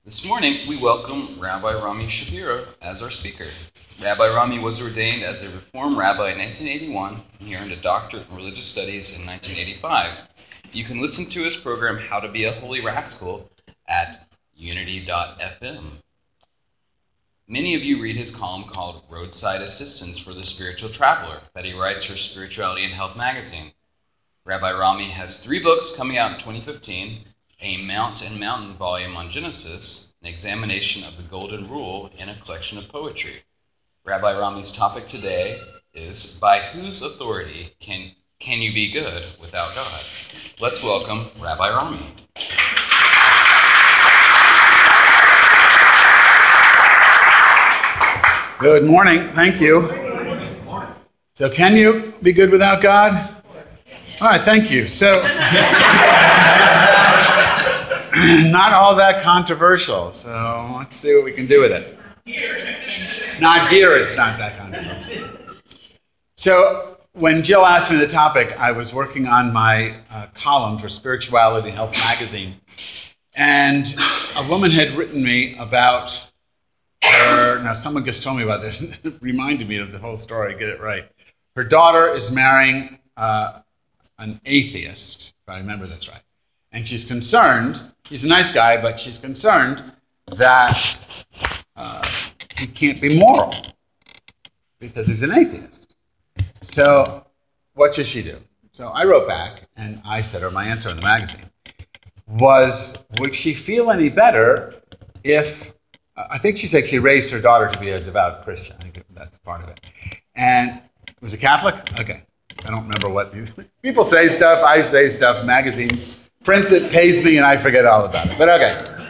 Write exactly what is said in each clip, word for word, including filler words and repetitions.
This morning, we welcome Rabbi Rami Shapiro as our speaker. Rabbi Rami was ordained as a Reform rabbi in nineteen eighty-one, and he earned a doctorate in religious studies in nineteen eighty-five. You can listen to his program, How to Be a Holy Rascal, at unity dot f m. Many of you read his column called Roadside Assistance for the Spiritual Traveler that he writes for Spirituality and Health magazine. Rabbi Rami has three books coming out in twenty fifteen, a Mount and Mountain volume on Genesis, an examination of the Golden Rule, and a collection of poetry. Rabbi Rami's topic today is, by whose authority can, can you be good without God? Let's welcome Rabbi Rami. Good morning. Thank you. So can you be good without God? All right, thank you. So, not all that controversial. So let's see what we can do with it. Not here, it's not that controversial. So when Jill asked me the topic, I was working on my uh, column for Spirituality and Health magazine. And a woman had written me about her, now someone just told me about this, it reminded me of the whole story, get it right. Her daughter is marrying uh, an atheist, if I remember this right. And she's concerned, he's a nice guy, but she's concerned that uh, he can't be moral because he's an atheist. So what should she do? So I wrote back and I said, or my answer in the magazine, was would she feel any better if, I think she said she raised her daughter to be a devout Christian. I think that's part of it. And was it Catholic? Okay. I don't remember what these people say stuff, I say stuff, magazine prints it, pays me, and I forget all about it. But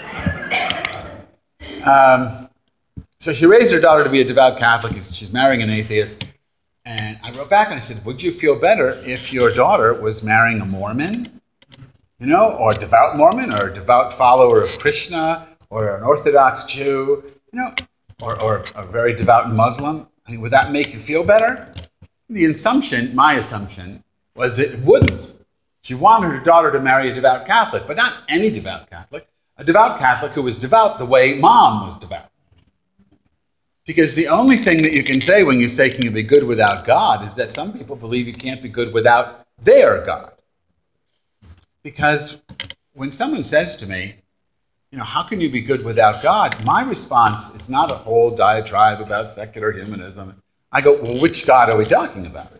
okay. Um, so she raised her daughter to be a devout Catholic. She's marrying an atheist. And I wrote back and I said, would you feel better if your daughter was marrying a Mormon, you know, or a devout Mormon, or a devout follower of Krishna, or an Orthodox Jew, you know, or, or a very devout Muslim? I mean, would that make you feel better? The assumption, my assumption, was it wouldn't. She wanted her daughter to marry a devout Catholic, but not any devout Catholic, a devout Catholic who was devout the way Mom was devout. Because the only thing that you can say when you say, can you be good without God, is that some people believe you can't be good without their God. Because when someone says to me, you know, how can you be good without God? My response is not a whole diatribe about secular humanism. I go, well, which God are we talking about?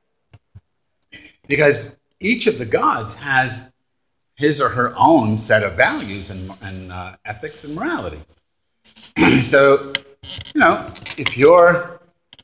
Because each of the gods has his or her own set of values and, and uh, ethics and morality. So, you know, if you're,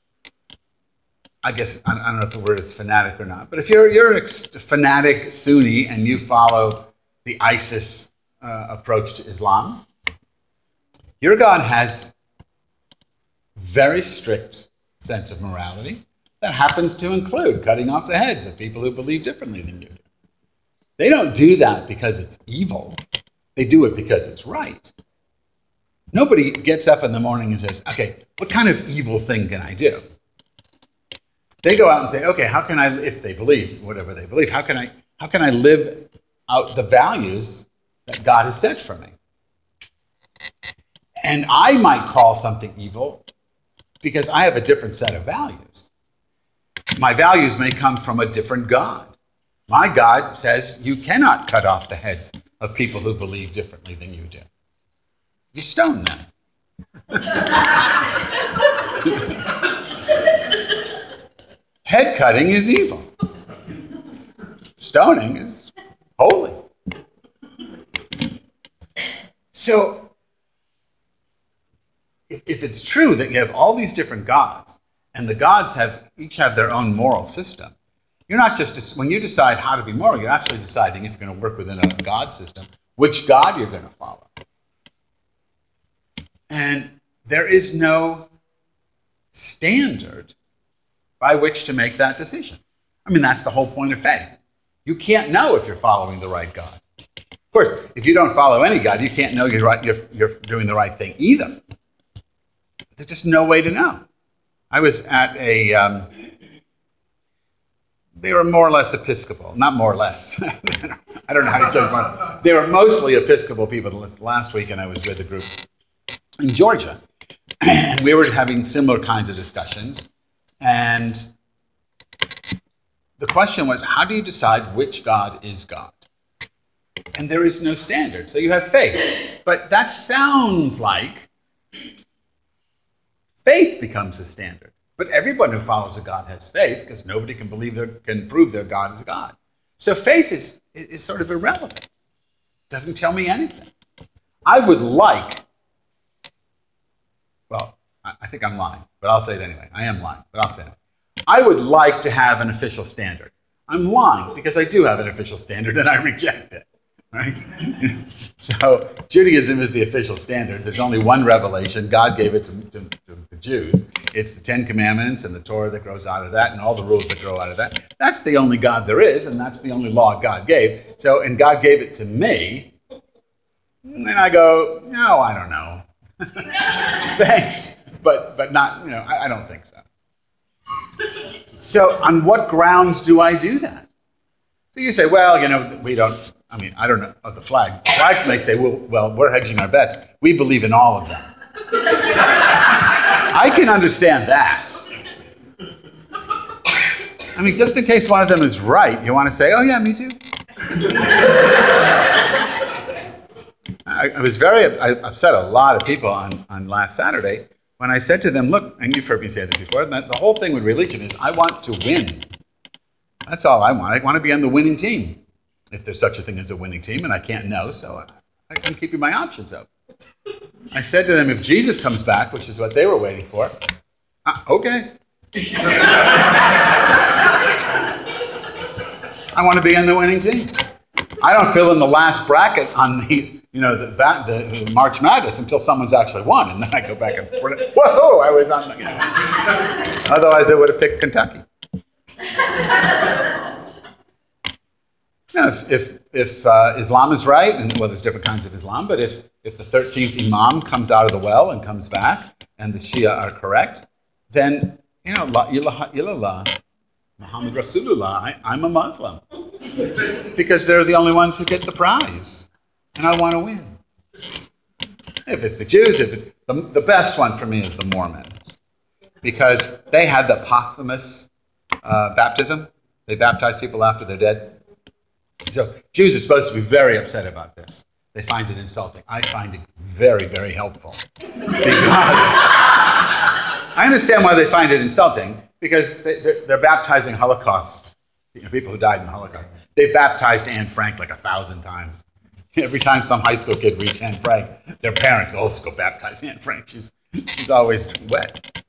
I guess, I don't know if the word is fanatic or not, but if you're, you're a fanatic Sunni and you follow the ISIS uh, approach to Islam, your God has very strict sense of morality that happens to include cutting off the heads of people who believe differently than you do. They don't do that because it's evil. They do it because it's right. Nobody gets up in the morning and says, okay, what kind of evil thing can I do? They go out and say, okay, how can I, if they believe, whatever they believe, how can I, how can I live out the values that God has set for me? And I might call something evil because I have a different set of values. My values may come from a different God. My God says you cannot cut off the heads of people who believe differently than you do. You stone them. Head cutting is evil. Stoning is holy. So, if, if it's true that you have all these different gods, and the gods have each have their own moral system, you're not just, when you decide how to be moral, you're actually deciding if you're going to work within a God system, which God you're going to follow. And there is no standard by which to make that decision. I mean, that's the whole point of faith. You can't know if you're following the right God. Of course, if you don't follow any God, you can't know you're, right, you're, you're doing the right thing either. There's just no way to know. I was at a, um, they were more or less Episcopal, not more or less. I don't know how to judge one. They were mostly Episcopal people. Last week, and I was with a group in Georgia, and we were having similar kinds of discussions. And the question was, how do you decide which God is God? And there is no standard. So you have faith. But that sounds like faith becomes the standard. But everyone who follows a God has faith, because nobody can believe their, can prove their God is God. So faith is, is sort of irrelevant. It doesn't tell me anything. I would like, well, I think I'm lying, but I'll say it anyway. I am lying, but I'll say it. I would like to have an official standard. I'm lying because I do have an official standard and I reject it. Right? So Judaism is the official standard. There's only one revelation. God gave it to, to, to the Jews. It's the Ten Commandments and the Torah that grows out of that and all the rules that grow out of that. That's the only God there is, and that's the only law God gave. So, and God gave it to me. And I go, no, I don't know. Thanks. But but not, you know, I, I don't think so. So on what grounds do I do that? So you say, well, you know, we don't, I mean, I don't know, of the flags. The flags may say, well, well, we're hedging our bets. We believe in all of them. I can understand that. I mean, just in case one of them is right, you want to say, oh yeah, me too. I, I was very, I upset a lot of people on, on last Saturday when I said to them, look, and you've heard me say this before, the whole thing with religion is I want to win. That's all I want. I want to be on the winning team. If there's such a thing as a winning team, and I can't know, so I, I'm keeping my options open. I said to them, if Jesus comes back, which is what they were waiting for, uh, okay. I want to be on the winning team. I don't fill in the last bracket on the, you know, the, the, the March Madness until someone's actually won, and then I go back and whoa, I was on the, you know. Otherwise, I would have picked Kentucky. You know, if if, if uh, Islam is right, and well, there's different kinds of Islam, but if, if the thirteenth Imam comes out of the well and comes back, and the Shia are correct, then, you know, la ilaha illallah, Muhammad Rasulullah, I, I'm a Muslim. Because they're the only ones who get the prize. And I want to win. If it's the Jews, if it's the, the best one for me is the Mormons. Because they had the posthumous uh, baptism. They baptize people after they're dead. So Jews are supposed to be very upset about this. They find it insulting. I find it very, very helpful. Because I understand why they find it insulting, because they, they're, they're baptizing Holocaust, you know, people who died in the Holocaust. They've baptized Anne Frank like a thousand times. Every time some high school kid reads Anne Frank, their parents go, oh, let's go baptize Anne Frank. She's, she's always wet.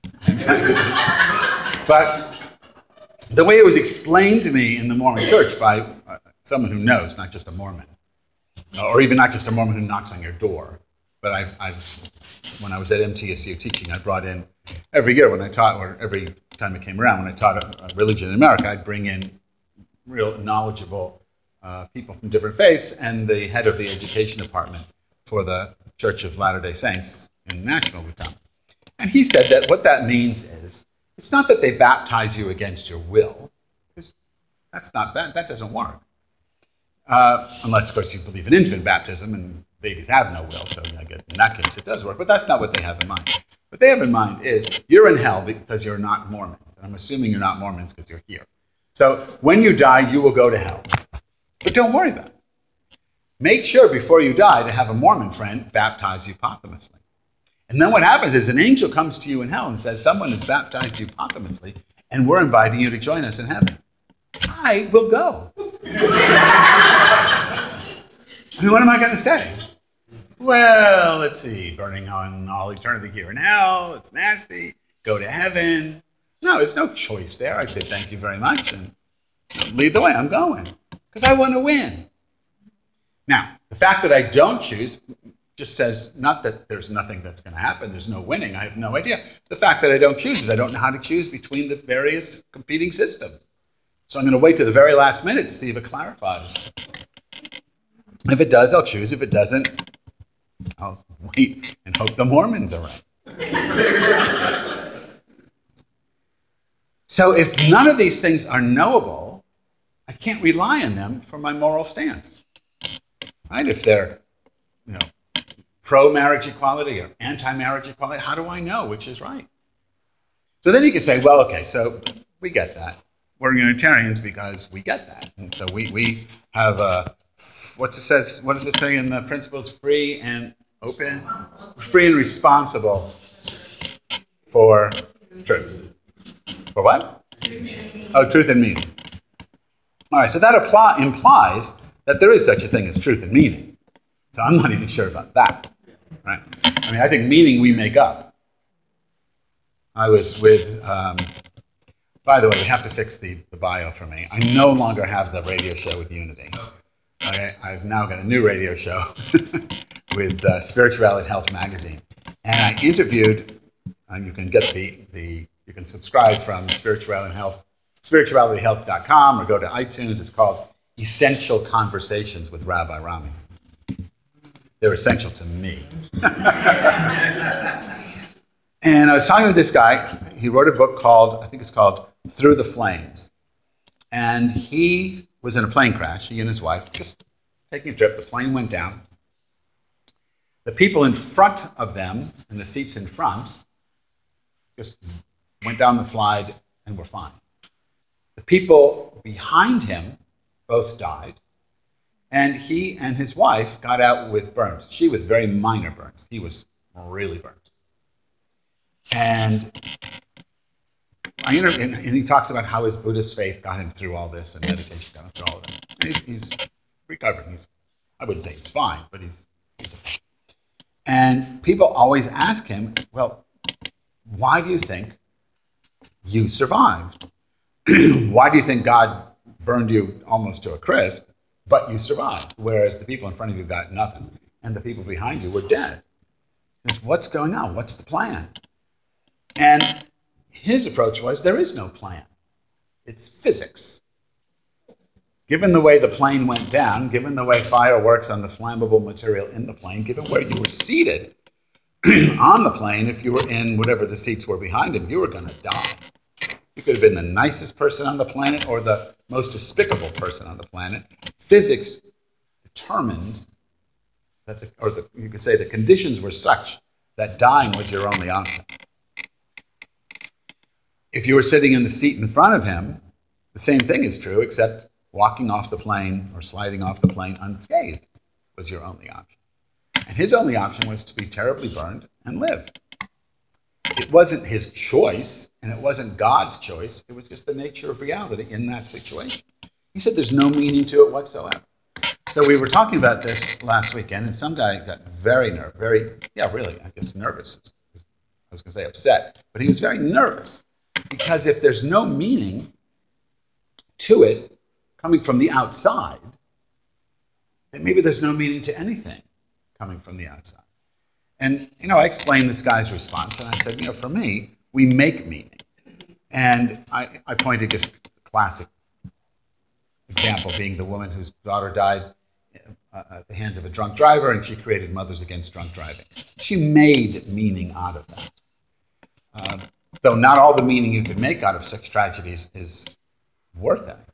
But the way it was explained to me in the Mormon church by uh, someone who knows, not just a Mormon, or even not just a Mormon who knocks on your door, but I've, I've when I was at M T S U teaching, I brought in, every year when I taught, or every time it came around, when I taught a, a religion in America, I'd bring in real knowledgeable uh, people from different faiths, and the head of the education department for the Church of Latter-day Saints in Nashville would come. And he said that what that means is, it's not that they baptize you against your will, because that's not bad, that doesn't work. Uh, unless, of course, you believe in infant baptism, and babies have no will, so I guess in that case it does work, but that's not what they have in mind. What they have in mind is, you're in hell because you're not Mormons, and I'm assuming you're not Mormons because you're here. So when you die, you will go to hell. But don't worry about it. Make sure before you die to have a Mormon friend baptize you posthumously. And then what happens is an angel comes to you in hell and says, someone has baptized you posthumously, and we're inviting you to join us in heaven. I will go. I mean, what am I going to say? Well, let's see, burning on all eternity here in hell, it's nasty, go to heaven. No, there's no choice there. I say thank you very much and lead the way, I'm going, because I want to win. Now, the fact that I don't choose just says not that there's nothing that's going to happen, there's no winning, I have no idea. The fact that I don't choose is I don't know how to choose between the various competing systems. So I'm going to wait to the very last minute to see if it clarifies. If it does, I'll choose. If it doesn't, I'll wait and hope the Mormons are right. So if none of these things are knowable, I can't rely on them for my moral stance. right? If they're, you know, pro-marriage equality or anti-marriage equality, how do I know which is right? So then you can say, well, okay, so we get that. We're Unitarians because we get that. And so we, we have, a, what's it says, what does it say in the principles? Free and open? Free and responsible for truth. For what? Oh, truth and meaning. All right, so that apply, implies that there is such a thing as truth and meaning. So I'm not even sure about that. Right? I mean, I think meaning we make up. I was with, um, by the way, we have to fix the, the bio for me. I no longer have the radio show with Unity. Okay, I've now got a new radio show with uh, Spirituality Health magazine. And I interviewed, and you can get the, the you can subscribe from Spirituality Health, spirituality health dot com, or go to iTunes. It's called Essential Conversations with Rabbi Rami. They're essential to me. And I was talking with this guy. He wrote a book called, I think it's called Through the Flames. And he was in a plane crash, he and his wife, just taking a trip. The plane went down. The people in front of them, in the seats in front, just went down the slide and were fine. The people behind him both died. And he and his wife got out with burns. She with very minor burns. He was really burnt. And I inter- and he talks about how his Buddhist faith got him through all this, and meditation got him through all of it. And he's, he's recovering. He's, I wouldn't say he's fine, but he's, he's okay. And people always ask him, well, why do you think you survived? Why do you think God burned you almost to a crisp, but you survived, whereas the people in front of you got nothing, and the people behind you were dead? What's going on? What's the plan? And his approach was, there is no plan. It's physics. Given the way the plane went down, given the way fire works on the flammable material in the plane, given where you were seated on the plane, if you were in whatever the seats were behind him, you were going to die. You could have been the nicest person on the planet or the most despicable person on the planet. Physics determined that, the, or the, you could say the conditions were such that dying was your only option. If you were sitting in the seat in front of him, the same thing is true, except walking off the plane or sliding off the plane unscathed was your only option. And his only option was to be terribly burned and live. It wasn't his choice, and it wasn't God's choice. It was just the nature of reality in that situation. He said there's no meaning to it whatsoever. So we were talking about this last weekend, and some guy got very nervous, very, yeah, really, I guess nervous. I was going to say upset, but he was very nervous. Because if there's no meaning to it coming from the outside, then maybe there's no meaning to anything coming from the outside. And, you know, I explained this guy's response, and I said, you know, for me, we make meaning. And I, I pointed to this classic example being the woman whose daughter died uh, at the hands of a drunk driver, and she created Mothers Against Drunk Driving. She made meaning out of that. Uh, though not all the meaning you can make out of such tragedies is worth anything.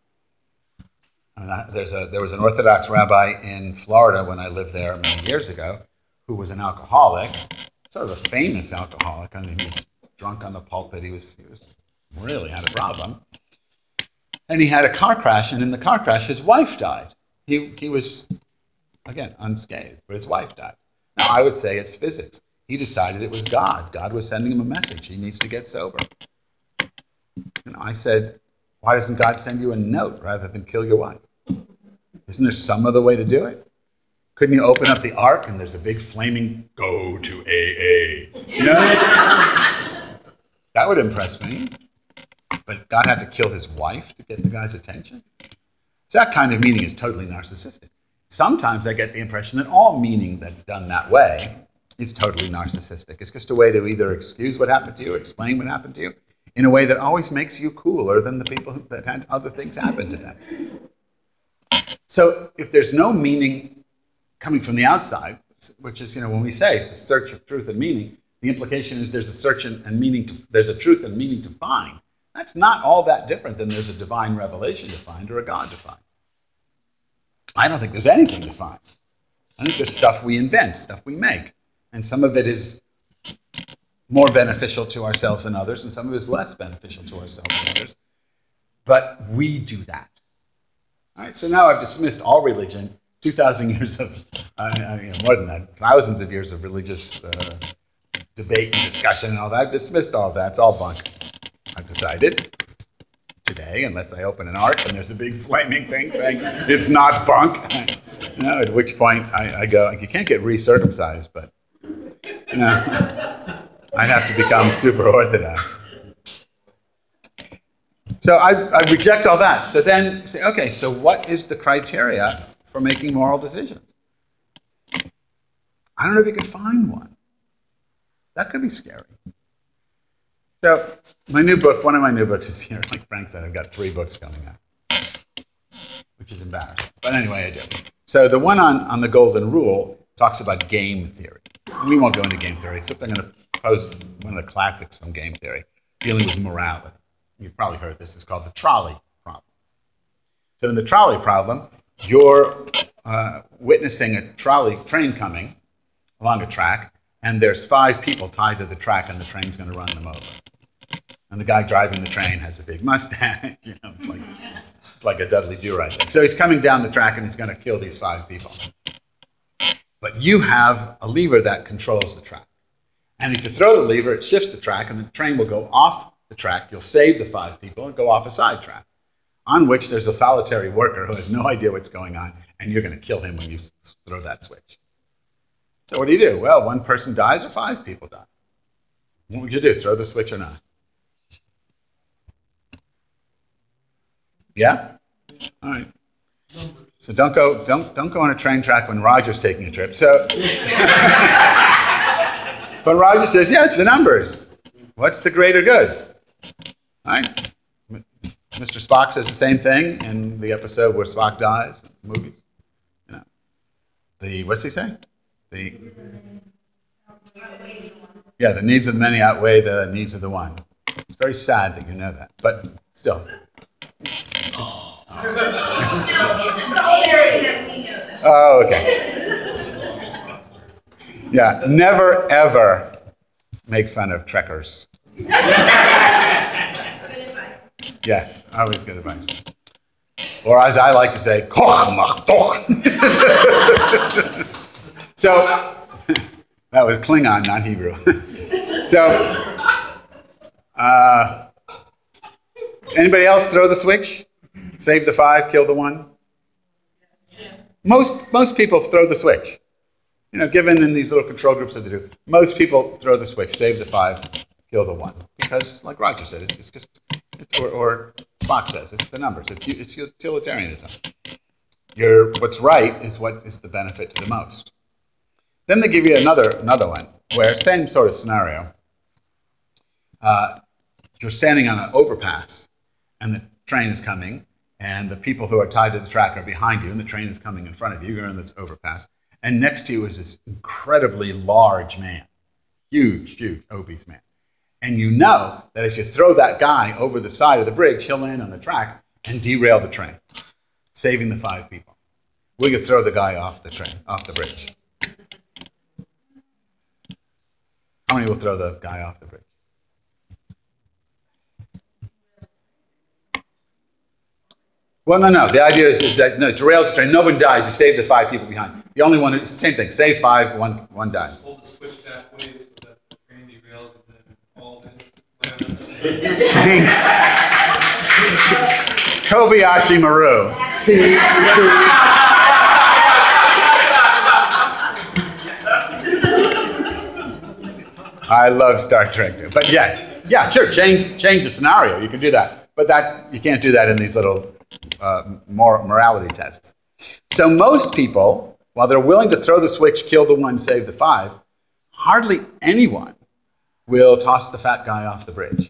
I mean, I, there's a, there was an Orthodox rabbi in Florida when I lived there many years ago who was an alcoholic, sort of a famous alcoholic. I mean, he was drunk on the pulpit. He was, he was really had a problem. And he had a car crash, and in the car crash, his wife died. He, he was, again, unscathed, but his wife died. Now, I would say it's physics. He decided it was God. God was sending him a message. He needs to get sober. And I said, why doesn't God send you a note rather than kill your wife? Isn't there some other way to do it? Couldn't you open up the ark and there's a big flaming, go to A A? You know? That would impress me. But God had to kill his wife to get the guy's attention? So that kind of meaning is totally narcissistic. Sometimes I get the impression that all meaning that's done that way is totally narcissistic. It's just a way to either excuse what happened to you, explain what happened to you, in a way that always makes you cooler than the people who, that had other things happen to them. So if there's no meaning coming from the outside, which is, you know, when we say the search of truth and meaning, the implication is there's a search and, and meaning to, there's a truth and meaning to find. That's not all that different than there's a divine revelation to find or a God to find. I don't think there's anything defined. I think there's stuff we invent, stuff we make. And some of it is more beneficial to ourselves than others, and some of it is less beneficial to ourselves than others. But we do that. All right, so now I've dismissed all religion, two thousand years of, uh, you know, more than that, thousands of years of religious uh, debate and discussion and all that. I've dismissed all of that. It's all bunk. I've decided today, unless I open an ark and there's a big flaming thing saying it's not bunk, you know, at which point I, I go, you can't get recircumcised, but you know, I'd have to become super orthodox. So I, I reject all that. So then say, okay, so what is the criteria for making moral decisions? I don't know if you could find one. That could be scary. So my new book, one of my new books is here. Like Frank said, I've got three books coming out, which is embarrassing. But anyway, I do. So the one on, on the golden rule talks about game theory. And we won't go into game theory, except I'm going to pose one of the classics from game theory, dealing with morality. You've probably heard this. It's called the trolley problem. So in the trolley problem, you're uh, witnessing a trolley train coming along a track, and there's five people tied to the track, and the train's going to run them over. And the guy driving the train has a big mustache. You know, it's like it's like a Dudley Do-Right thing. So he's coming down the track, and he's going to kill these five people. But you have a lever that controls the track. And if you throw the lever, it shifts the track, and the train will go off the track. You'll save the five people and go off a side track, on which there's a solitary worker who has no idea what's going on, and you're going to kill him when you throw that switch. So what do you do? Well, one person dies or five people die. What would you do? Throw the switch or not? Yeah? All right. So don't go don't don't go on a train track when Roger's taking a trip. So but Roger says, yeah, it's the numbers. What's the greater good? All right? Mister Spock says the same thing in the episode where Spock dies in the movies. You know. The what's he say? The yeah, the needs of the many outweigh the needs of the one. It's very sad that you know that, but still. Oh, okay. Yeah, never ever make fun of trekkers. Yes, always good advice. Or as I like to say, koch mach doch. So that was Klingon, not Hebrew. So, uh, anybody else throw the switch? Save the five, kill the one? Most most people throw the switch. You know, given in these little control groups that they do, most people throw the switch, save the five, kill the one. Because, like Roger said, it's, it's just, it's, or, or Spock says, it's the numbers. It's, it's utilitarianism. Your, what's right is what is the benefit to the most. Then they give you another another one, where same sort of scenario. Uh, you're standing on an overpass, and the train is coming, and the people who are tied to the track are behind you, and the train is coming in front of you. You're in this overpass. And next to you is this incredibly large man, huge, huge, obese man. And you know that if you throw that guy over the side of the bridge, he'll land on the track and derail the train, saving the five people. Will you throw the guy off the train, off the bridge? How many will throw the guy off the bridge? Well, no, no. The idea is, is that no, derails the train. No one dies. You save the five people behind. The only one, it's the same thing. Save five, one, one dies. Hold the switch halfway so that the train derails and then all in. Change. Kobayashi Maru. See, see. I love Star Trek too. But yes, yeah, sure, change change the scenario. You can do that. But that you can't do that in these little uh, morality tests. So most people, while they're willing to throw the switch, kill the one, save the five, hardly anyone will toss the fat guy off the bridge.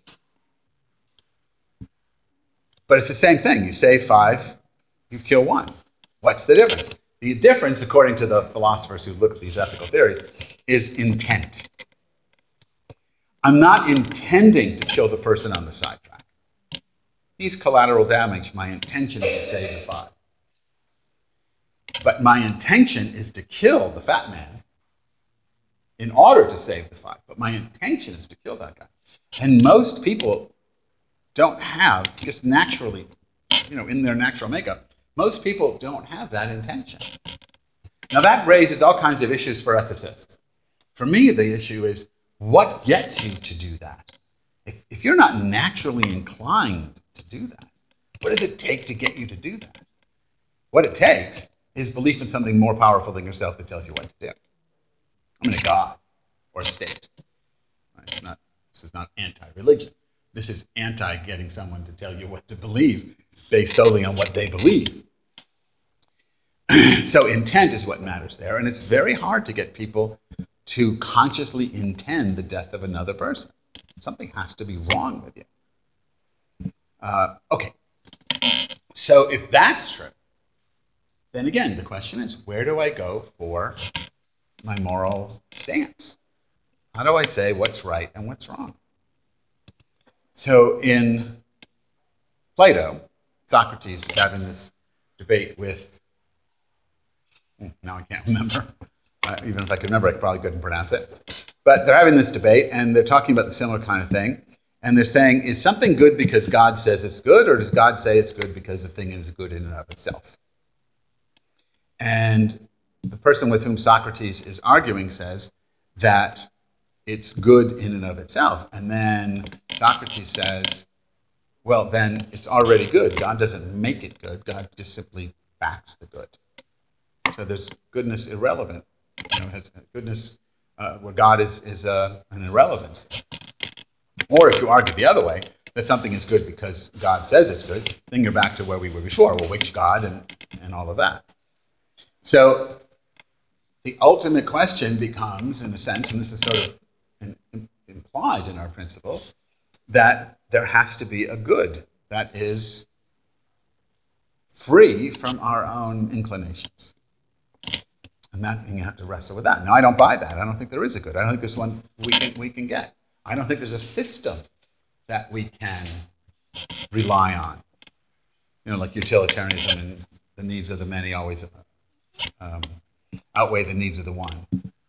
But it's the same thing. You save five, you kill one. What's the difference? The difference, according to the philosophers who look at these ethical theories, is intent. I'm not intending to kill the person on the sidetrack. He's collateral damage. My intention is to save the five. but my intention is to kill the fat man in order to save the five. But my intention is to kill that guy. And most people don't have, just naturally, you know, in their natural makeup, most people don't have that intention. Now that raises all kinds of issues for ethicists. For me, the issue is what gets you to do that? If, if you're not naturally inclined to do that, what does it take to get you to do that? What it takes is belief in something more powerful than yourself that tells you what to do. I mean, a God or a state. Right? It's not, this is not anti-religion. This is anti-getting someone to tell you what to believe based solely on what they believe. So intent is what matters there, and it's very hard to get people to consciously intend the death of another person. Something has to be wrong with you. Uh, okay, so if that's true, then again, the question is, where do I go for my moral stance? How do I say what's right and what's wrong? So in Plato, Socrates is having this debate with, now I can't remember, uh, even if I could remember, I probably couldn't pronounce it. But they're having this debate, and they're talking about the similar kind of thing. And they're saying, is something good because God says it's good, or does God say it's good because the thing is good in and of itself? And the person with whom Socrates is arguing says that it's good in and of itself. And then Socrates says, well, then it's already good. God doesn't make it good. God just simply backs the good. So there's goodness irrelevant. You know, has goodness uh, where God is, is uh, an irrelevance. Or if you argue the other way, that something is good because God says it's good, then you're back to where we were before. Well, which God and, and all of that. So the ultimate question becomes, in a sense, and this is sort of in, implied in our principles, that there has to be a good that is free from our own inclinations. And that, and you have to wrestle with that. Now, I don't buy that. I don't think there is a good. I don't think there's one we can, we can get. I don't think there's a system that we can rely on. You know, like utilitarianism and the needs of the many always um, outweigh the needs of the one.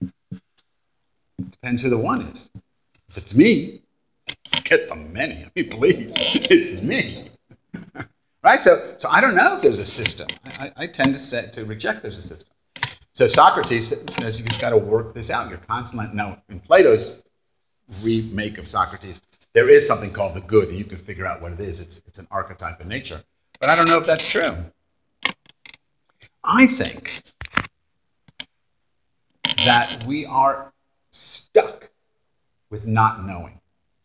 It depends who the one is. If it's me, forget the many. I mean, please, it's me. Right? So, so I don't know if there's a system. I, I, I tend to say, to reject there's a system. So Socrates says you've got to work this out. You're constantly, now in Plato's remake of Socrates, there is something called the good, and you can figure out what it is. It's, it's an archetype of nature. But I don't know if that's true. I think that we are stuck with not knowing.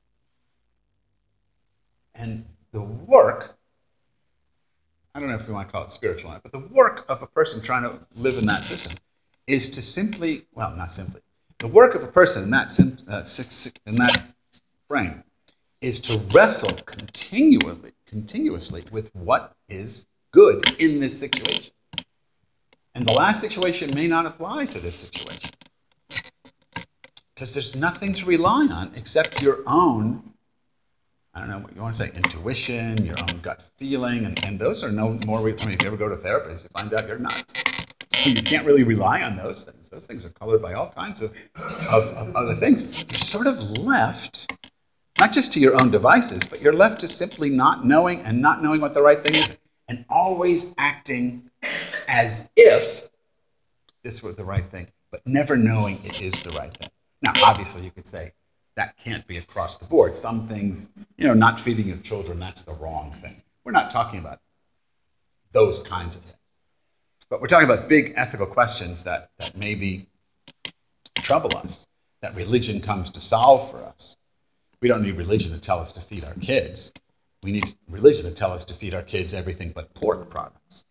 And the work, I don't know if we want to call it spiritual, but the work of a person trying to live in that system is to simply, well, not simply, the work of a person in that, uh, in that frame is to wrestle continually, continuously with what is good in this situation. And the last situation may not apply to this situation. Because there's nothing to rely on except your own, I don't know what you want to say, intuition, your own gut feeling, and, and those are no more, I mean, if you ever go to a therapist, you find out you're nuts. So you can't really rely on those things. Those things are colored by all kinds of, of, of other things. You're sort of left, not just to your own devices, but you're left to simply not knowing and not knowing what the right thing is and always acting as if this were the right thing, but never knowing it is the right thing. Now, obviously, you could say that can't be across the board. Some things, you know, not feeding your children, that's the wrong thing. We're not talking about those kinds of things. But we're talking about big ethical questions that, that maybe trouble us, that religion comes to solve for us. We don't need religion to tell us to feed our kids. We need religion to tell us to feed our kids everything but pork products.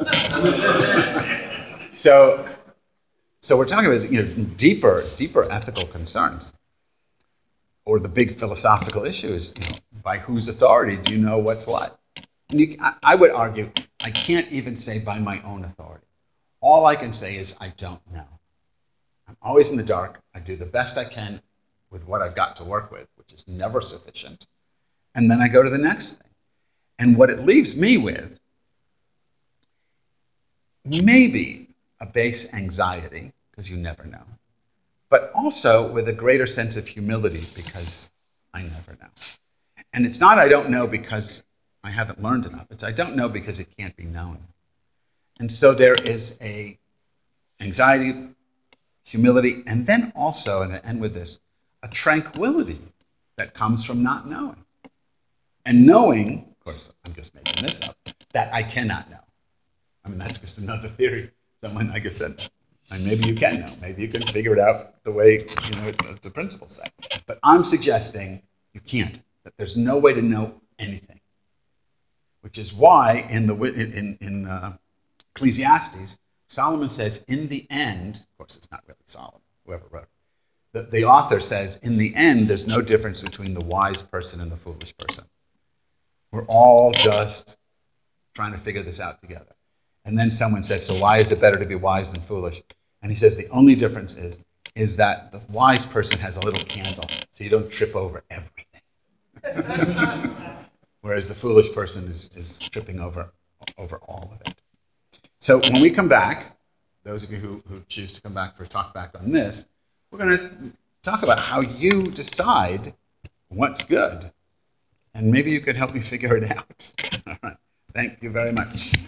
so, so we're talking about, you know, deeper, deeper ethical concerns. Or the big philosophical issue is, you know, by whose authority do you know what's what? And you, I, I would argue, I can't even say by my own authority. All I can say is I don't know. I'm always in the dark. I do the best I can with what I've got to work with, which is never sufficient. And then I go to the next thing. And what it leaves me with, maybe, a base anxiety, because you never know, but also with a greater sense of humility, because I never know. And it's not I don't know because I haven't learned enough. It's I don't know because it can't be known. And so there is a anxiety, humility, and then also, and I end with this, a tranquility that comes from not knowing. And knowing, of course, I'm just making this up, that I cannot know. I mean, that's just another theory. Someone, like I said, and maybe you can know. Maybe you can figure it out the way, you know, the principles say. But I'm suggesting you can't, that there's no way to know anything. Which is why in the in, in uh, Ecclesiastes, Solomon says, in the end, of course, it's not really Solomon, whoever wrote it, the, the author says, in the end, there's no difference between the wise person and the foolish person. We're all just trying to figure this out together. And then someone says, so why is it better to be wise than foolish? And he says, the only difference is, is that the wise person has a little candle, so you don't trip over everything. Whereas the foolish person is, is tripping over, over all of it. So when we come back, those of you who, who choose to come back for a talk back on this, we're going to talk about how you decide what's good. And maybe you could help me figure it out. All right. Thank you very much.